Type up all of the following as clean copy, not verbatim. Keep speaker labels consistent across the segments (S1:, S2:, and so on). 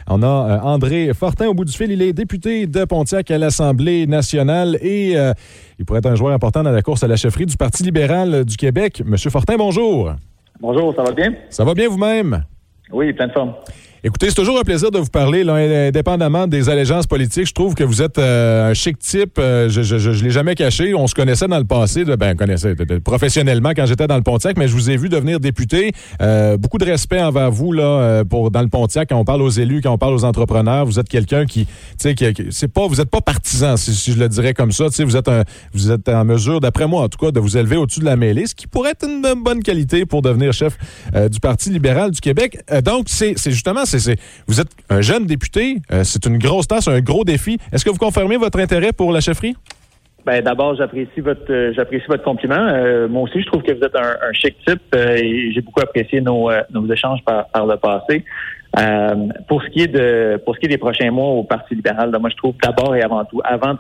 S1: On a André Fortin au bout du fil. Il est député de Pontiac à l'Assemblée nationale et il pourrait être un joueur important dans la course à la chefferie du Parti libéral du Québec. Monsieur Fortin, bonjour.
S2: Bonjour, ça va bien?
S1: Ça va bien vous-même?
S2: Oui, plein de forme.
S1: Écoutez, c'est toujours un plaisir de vous parler, là, indépendamment des allégeances politiques. Je trouve que vous êtes un chic type. Je l'ai jamais caché. On se connaissait dans le passé, professionnellement quand j'étais dans le Pontiac, mais je vous ai vu devenir député. Beaucoup de respect envers vous là, dans le Pontiac, quand on parle aux élus, quand on parle aux entrepreneurs. Vous êtes quelqu'un qui vous êtes pas partisan, si je le dirais comme ça. Vous êtes en mesure, d'après moi en tout cas, de vous élever au-dessus de la mêlée, ce qui pourrait être une bonne qualité pour devenir chef du Parti libéral du Québec. Donc, c'est justement... Vous êtes un jeune député, c'est une grosse tâche, un gros défi. Est-ce que vous confirmez votre intérêt pour la chefferie?
S2: Ben d'abord, j'apprécie votre compliment. Moi aussi, je trouve que vous êtes un chic type et j'ai beaucoup apprécié nos échanges par le passé. Pour ce qui est des prochains mois au Parti libéral, moi je trouve d'abord et avant tout, avant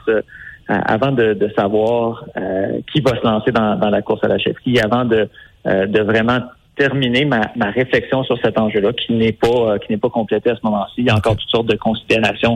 S2: de savoir qui va se lancer dans la course à la chefferie, avant de vraiment terminer ma réflexion sur cet enjeu-là qui n'est pas complété à ce moment-ci. Il y a encore toutes sortes de considérations,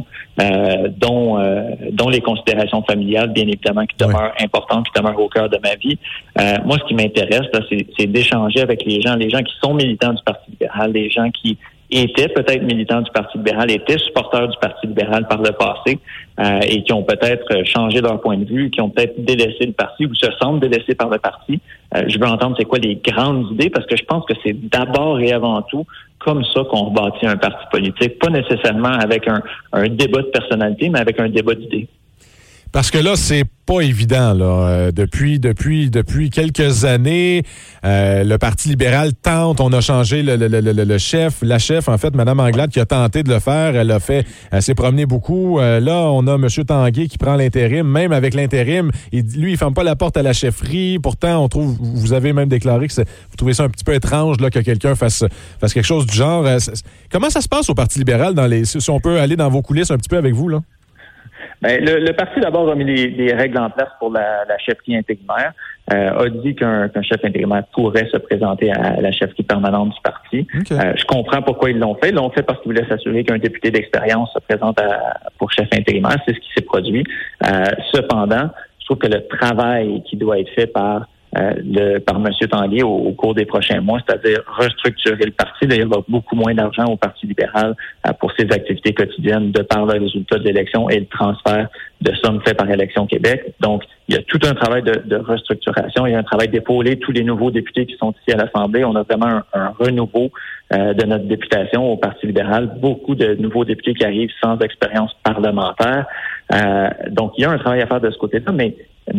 S2: dont les considérations familiales, bien évidemment, qui demeurent importantes, qui demeurent au cœur de ma vie. Moi, ce qui m'intéresse, là, c'est d'échanger avec les gens qui sont militants du Parti libéral, les gens qui étaient peut-être militants du Parti libéral, étaient supporters du Parti libéral par le passé et qui ont peut-être changé leur point de vue, qui ont peut-être délaissé le parti ou se sentent délaissés par le parti. Je veux entendre c'est quoi les grandes idées parce que je pense que c'est d'abord et avant tout comme ça qu'on rebâtit un parti politique, pas nécessairement avec un débat de personnalité, mais avec un débat d'idées.
S1: Parce que là, c'est pas évident. Là. Depuis quelques années, le Parti libéral tente. On a changé la chef, en fait, Mme Anglade, qui a tenté de le faire. Elle s'est promenée beaucoup. Là, on a M. Tanguay qui prend l'intérim. Même avec l'intérim, lui, il ferme pas la porte à la chefferie. Pourtant, vous avez même déclaré que vous trouvez ça un petit peu étrange là, que quelqu'un fasse quelque chose du genre. Comment ça se passe au Parti libéral si on peut aller dans vos coulisses un petit peu avec vous, là?
S2: Ben, le parti d'abord a mis les règles en place pour la chefferie intérimaire. A dit qu'un chef intérimaire pourrait se présenter à la chefferie permanente du parti. Okay. Je comprends pourquoi ils l'ont fait. Ils l'ont fait parce qu'ils voulaient s'assurer qu'un député d'expérience se présente pour chef intérimaire. C'est ce qui s'est produit. Cependant, je trouve que le travail qui doit être fait par M. Tanguay au cours des prochains mois, c'est-à-dire restructurer le parti. Là, il y aura beaucoup moins d'argent au Parti libéral pour ses activités quotidiennes de par le résultat de l'élection et le transfert de sommes fait par Élection Québec. Donc, il y a tout un travail de restructuration. Il y a un travail d'épauler tous les nouveaux députés qui sont ici à l'Assemblée. On a vraiment un renouveau de notre députation au Parti libéral. Beaucoup de nouveaux députés qui arrivent sans expérience parlementaire. Donc, il y a un travail à faire de ce côté-là, mais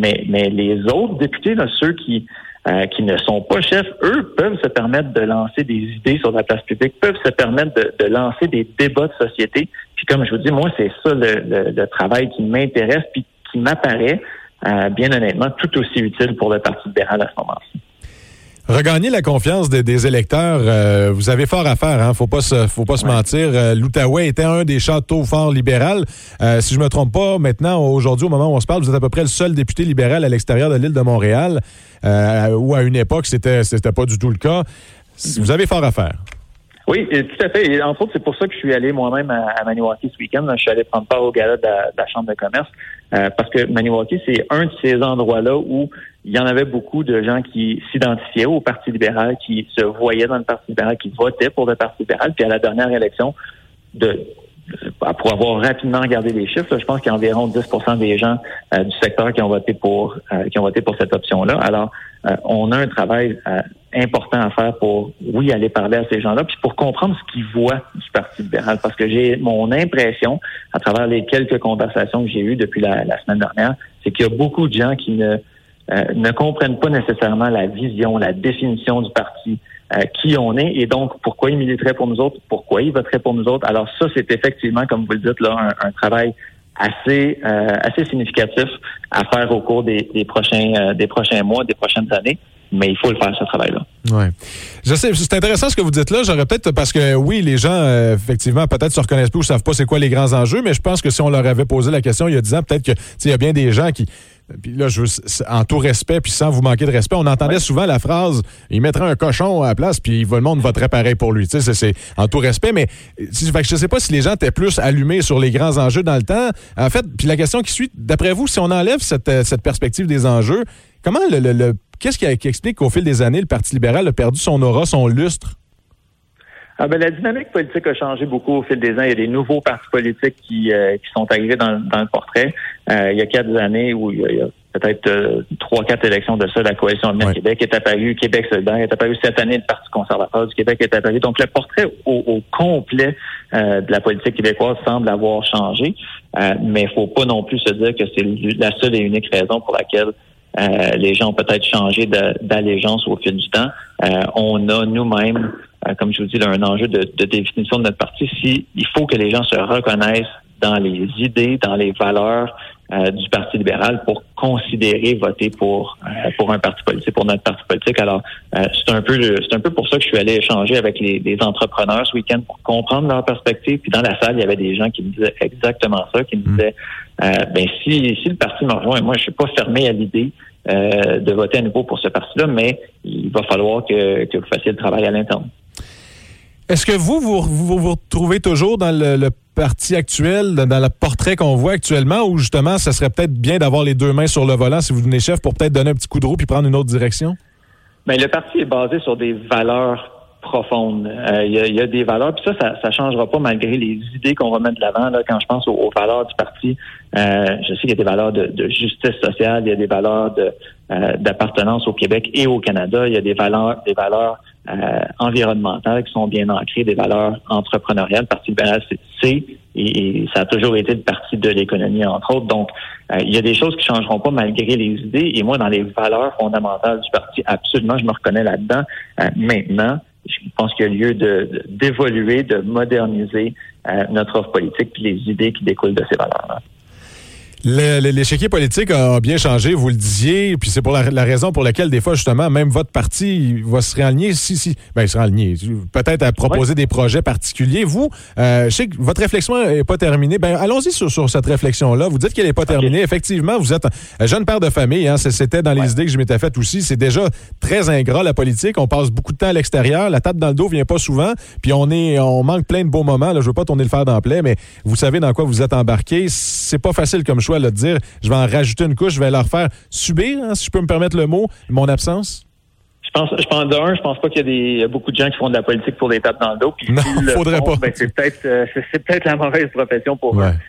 S2: les autres députés, là, ceux qui ne sont pas chefs, eux, peuvent se permettre de lancer des idées sur la place publique, peuvent se permettre de lancer des débats de société. Puis comme je vous dis, moi, c'est ça le travail qui m'intéresse puis qui m'apparaît, bien honnêtement, tout aussi utile pour le Parti libéral à ce moment-ci.
S1: Regagner la confiance des électeurs, vous avez fort à faire, hein? Faut pas se mentir. L'Outaouais était un des châteaux forts libéral. Si je me trompe pas, maintenant, aujourd'hui, au moment où on se parle, vous êtes à peu près le seul député libéral à l'extérieur de l'île de Montréal, où à une époque, c'était pas du tout le cas. Vous avez fort à faire.
S2: Oui, tout à fait. Et entre autres, c'est pour ça que je suis allé moi-même à Maniwaki ce week-end. Je suis allé prendre part au gala de la Chambre de commerce parce que Maniwaki, c'est un de ces endroits-là où il y en avait beaucoup de gens qui s'identifiaient au Parti libéral, qui se voyaient dans le Parti libéral, qui votaient pour le Parti libéral. Puis à la dernière élection, pour avoir rapidement regardé les chiffres, là, je pense qu'il y a environ 10% des gens du secteur qui ont voté pour cette option-là. Alors, on a un travail important à faire pour, oui, aller parler à ces gens-là, puis pour comprendre ce qu'ils voient du Parti libéral. Parce que j'ai mon impression, à travers les quelques conversations que j'ai eues depuis la semaine dernière, c'est qu'il y a beaucoup de gens qui ne comprennent pas nécessairement la vision, la définition du parti, qui on est et donc pourquoi ils militeraient pour nous autres, pourquoi ils voteraient pour nous autres. Alors ça, c'est effectivement, comme vous le dites, là, un travail assez significatif à faire au cours des prochains mois, des prochaines années. Mais il faut le faire, ce travail-là.
S1: Oui. Je sais, c'est intéressant ce que vous dites là. J'aurais peut-être, parce que oui, les gens, effectivement, peut-être se reconnaissent plus ou ne savent pas c'est quoi les grands enjeux, mais je pense que si on leur avait posé la question il y a 10 ans, peut-être que il y a bien des gens qui puis là, en tout respect, puis sans vous manquer de respect, on entendait souvent la phrase « il mettrait un cochon à la place, puis le monde voterait pareil pour lui ». Tu sais, c'est en tout respect, mais fait que je sais pas si les gens étaient plus allumés sur les grands enjeux dans le temps. En fait, puis la question qui suit, d'après vous, si on enlève cette perspective des enjeux, comment qu'est-ce qui explique qu'au fil des années, le Parti libéral a perdu son aura, son lustre?
S2: La dynamique politique a changé beaucoup au fil des ans. Il y a des nouveaux partis politiques qui sont arrivés dans le portrait. Il y a 4 années où il y a peut-être 3-4 élections de ça, la Coalition Avenir Québec est apparue, Québec solidaire est apparu cette année, le Parti conservateur du Québec est apparu. Donc, le portrait au complet de la politique québécoise semble avoir changé. Mais il faut pas non plus se dire que c'est la seule et unique raison pour laquelle les gens ont peut-être changé d'allégeance au fil du temps. On a nous-mêmes, comme je vous dis, là, un enjeu de définition de notre parti. Il faut que les gens se reconnaissent dans les idées, dans les valeurs du Parti libéral pour considérer voter pour un parti politique, pour notre parti politique. Alors, c'est un peu pour ça que je suis allé échanger avec les entrepreneurs ce week-end pour comprendre leur perspective. Puis dans la salle, il y avait des gens qui me disaient exactement ça, qui me disaient si le parti me rejoint, moi je suis pas fermé à l'idée de voter à nouveau pour ce parti-là, mais il va falloir que vous fassiez le travail à l'interne.
S1: Est-ce que vous retrouvez toujours dans le parti actuel, dans le portrait qu'on voit actuellement, ou justement, ça serait peut-être bien d'avoir les deux mains sur le volant si vous devenez chef pour peut-être donner un petit coup de roue puis prendre une autre direction? Bien, le parti est basé sur des valeurs profondes. Il y a des valeurs, puis ça changera pas malgré les idées qu'on va mettre de l'avant. Là, quand je pense aux valeurs du parti, je sais qu'il y a des valeurs de justice sociale, il y a des valeurs d'appartenance au Québec et au Canada, il y a des valeurs environnementales qui sont bien ancrées, des valeurs entrepreneuriales. Le Parti libéral, et ça a toujours été le parti de l'économie, entre autres. Donc, il y a des choses qui changeront pas malgré les idées. Et moi, dans les valeurs fondamentales du parti, absolument, je me reconnais là-dedans. Maintenant, je pense qu'il y a lieu d'évoluer, de moderniser notre offre politique puis les idées qui découlent de ces valeurs-là. L'échiquier politique a bien changé, vous le disiez, puis c'est pour la raison pour laquelle, des fois, justement, même votre parti va se réaligner, se réaligner, peut-être à proposer des projets particuliers. Vous, je sais que votre réflexion n'est pas terminée. Allons-y sur cette réflexion-là. Vous dites qu'elle n'est pas terminée. Effectivement, vous êtes un jeune père de famille. Hein, c'était dans les idées que je m'étais faites aussi. C'est déjà très ingrat, la politique. On passe beaucoup de temps à l'extérieur. La tape dans le dos vient pas souvent. Puis on manque plein de beaux moments. Là, je veux pas tourner le fer dans le plaid, mais vous savez dans quoi vous êtes embarqué. C'est pas facile comme choix de dire je vais en rajouter une couche, je vais leur faire subir, si je peux me permettre le mot, mon absence? Je pense pas qu'il y a beaucoup de gens qui font de la politique pour des tapes dans le dos. Puis non, faudrait pas. C'est peut-être la mauvaise profession pour eux.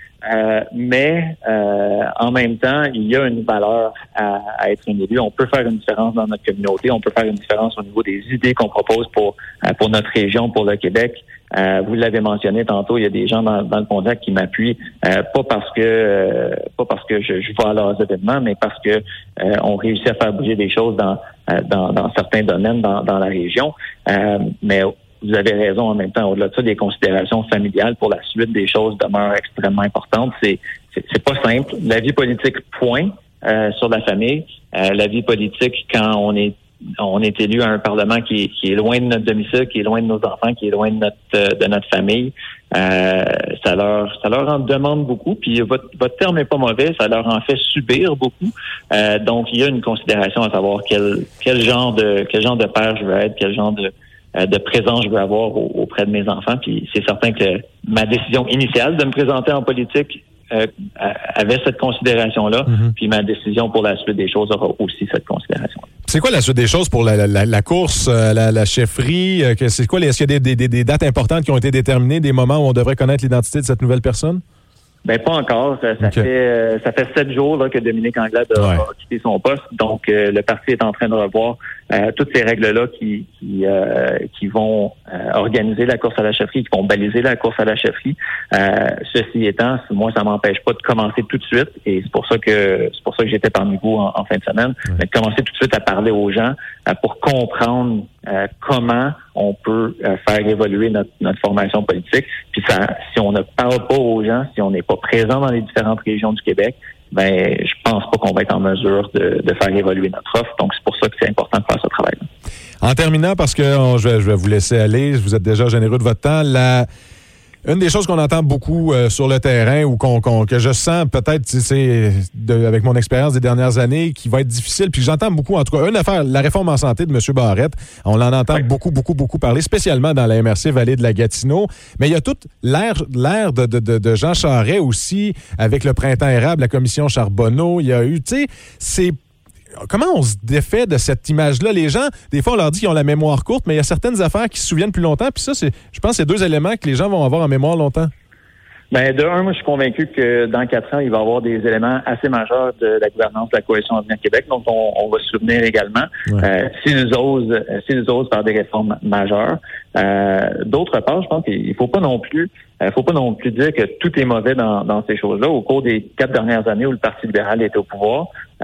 S1: Mais en même temps, il y a une valeur à être un élu. On peut faire une différence dans notre communauté. On peut faire une différence au niveau des idées qu'on propose pour notre région, pour le Québec. Vous l'avez mentionné tantôt, il y a des gens dans le Pontiac qui m'appuient, pas parce que je vais à leurs événements, mais parce que on réussit à faire bouger des choses dans certains domaines dans la région. Mais vous avez raison en même temps. Au-delà de ça, des considérations familiales pour la suite des choses demeurent extrêmement importantes. C'est pas simple. La vie politique, point, sur la famille. La vie politique, quand on est élu à un Parlement qui est loin de notre domicile, qui est loin de nos enfants, qui est loin de notre famille, ça leur en demande beaucoup. Puis votre terme est pas mauvais, ça leur en fait subir beaucoup. Donc il y a une considération à savoir quel genre de père je veux être, quel genre de présence je veux avoir auprès de mes enfants. Puis c'est certain que ma décision initiale de me présenter en politique avait cette considération-là, puis ma décision pour la suite des choses aura aussi cette considération-là. C'est quoi la suite des choses pour la course, la chefferie? C'est quoi? Est-ce qu'il y a des dates importantes qui ont été déterminées, des moments où on devrait connaître l'identité de cette nouvelle personne? Ben pas encore. Ça fait 7 jours là, que Dominique Anglade a quitté son poste. Donc le parti est en train de revoir toutes ces règles-là qui vont organiser la course à la chefferie, qui vont baliser la course à la chefferie. Ceci étant, moi, ça m'empêche pas de commencer tout de suite. Et c'est pour ça que j'étais parmi vous en fin de semaine. Mais de commencer tout de suite à parler aux gens pour comprendre comment on peut faire évoluer notre formation politique. Puis si on ne parle pas aux gens, si on n'est pas présent dans les différentes régions du Québec, ben je pense pas qu'on va être en mesure de faire évoluer notre offre. Donc c'est pour ça que c'est important de faire ce travail-là. En terminant, parce que je vais vous laisser aller, vous êtes déjà généreux de votre temps, Une des choses qu'on entend beaucoup sur le terrain ou que je sens peut-être, avec mon expérience des dernières années, qui va être difficile, puis j'entends beaucoup, en tout cas, une affaire, la réforme en santé de M. Barrette, on en entend beaucoup parler, spécialement dans la MRC Vallée de la Gatineau, mais il y a toute l'ère de Jean Charest aussi, avec le printemps érable, la commission Charbonneau, il y a eu, tu sais, c'est... Comment on se défait de cette image-là? Les gens, des fois, on leur dit qu'ils ont la mémoire courte, mais il y a certaines affaires qui se souviennent plus longtemps. Puis ça, je pense que c'est 2 éléments que les gens vont avoir en mémoire longtemps.
S2: Ben, de un, moi, je suis convaincu que dans 4 ans, il va y avoir des éléments assez majeurs de la gouvernance de la Coalition Avenir Québec, dont on va se souvenir également, s'ils osent faire des réformes majeures. D'autre part, je pense qu'il faut pas non plus dire que tout est mauvais dans ces choses-là. Au cours des 4 dernières années où le Parti libéral était au pouvoir,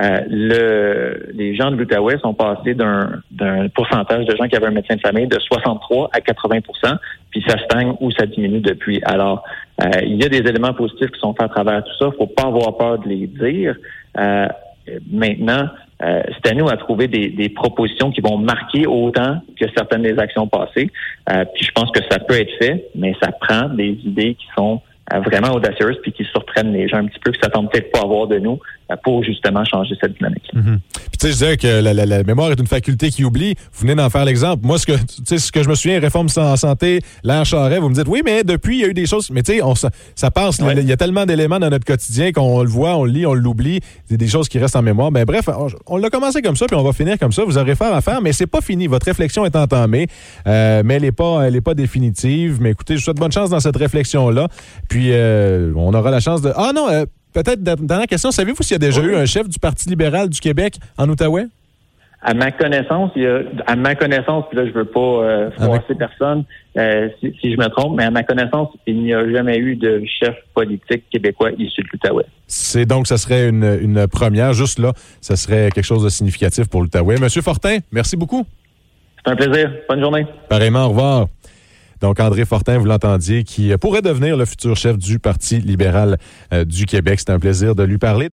S2: les gens de l'Outaouais sont passés d'un pourcentage de gens qui avaient un médecin de famille de 63 à 80 %, puis ça stagne ou ça diminue depuis. Alors, il y a des éléments positifs qui sont faits à travers tout ça. Il faut pas avoir peur de les dire. Maintenant, c'est à nous à trouver des propositions qui vont marquer autant que certaines des actions passées. Puis je pense que ça peut être fait, mais ça prend des idées qui sont vraiment audacieuses puis qui surprennent les gens un petit peu, qui s'attendent peut-être pas à voir de nous pour justement changer cette dynamique.
S1: Mm-hmm. Puis tu sais, je disais que la mémoire est une faculté qui oublie. Vous venez d'en faire l'exemple. Moi, ce que je me souviens, réforme en santé, l'ère Charest, vous me dites, oui, mais depuis, il y a eu des choses. Mais tu sais, ça passe. Ouais. Il y a tellement d'éléments dans notre quotidien qu'on le voit, on le lit, on l'oublie. C'est des choses qui restent en mémoire. Ben bref, on l'a commencé comme ça, puis on va finir comme ça. Vous aurez faire à faire, mais c'est pas fini. Votre réflexion est entamée, mais elle est pas définitive. Mais écoutez, je vous souhaite bonne chance dans cette réflexion-là. Puis on aura la chance de... Ah non, peut-être, dernière question, savez-vous s'il y a déjà eu un chef du Parti libéral du Québec en Outaouais?
S2: À ma connaissance, puis là, je veux pas froisser personne si je me trompe, mais à ma connaissance, il n'y a jamais eu de chef politique québécois issu de l'Outaouais.
S1: C'est donc, ça serait une première. Juste là, ça serait quelque chose de significatif pour l'Outaouais. Monsieur Fortin, merci beaucoup.
S2: C'est un plaisir. Bonne journée.
S1: Pareillement, au revoir. Donc, André Fortin, vous l'entendiez, qui pourrait devenir le futur chef du Parti libéral du Québec. C'est un plaisir de lui parler.